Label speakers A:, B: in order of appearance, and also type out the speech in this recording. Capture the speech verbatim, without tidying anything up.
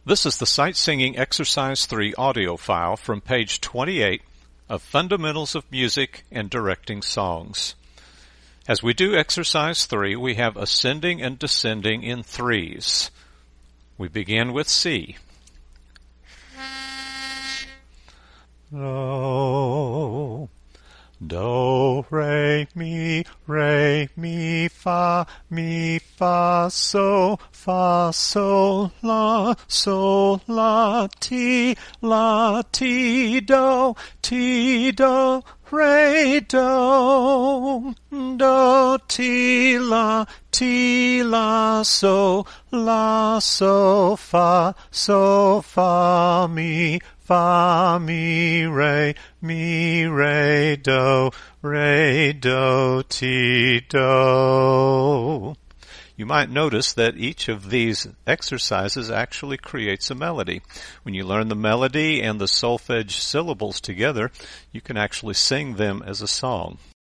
A: This is the Sight Singing Exercise three audio file from page twenty-eight of Fundamentals of Music and Directing Songs. As we do Exercise three, we have ascending and descending in threes. We begin with C. Do, do, re, mi, re, mi, fa, mi, fa, so, fa, so, la, so, la, ti, la, ti, do, ti, do, re, do, do, ti, la, ti, la, so, la, so, fa, so, fa, mi, fa, mi, re, mi, re, do, re, do, ti, do. You might notice that each of these exercises actually creates a melody. When you learn the melody and the solfege syllables together, you can actually sing them as a song.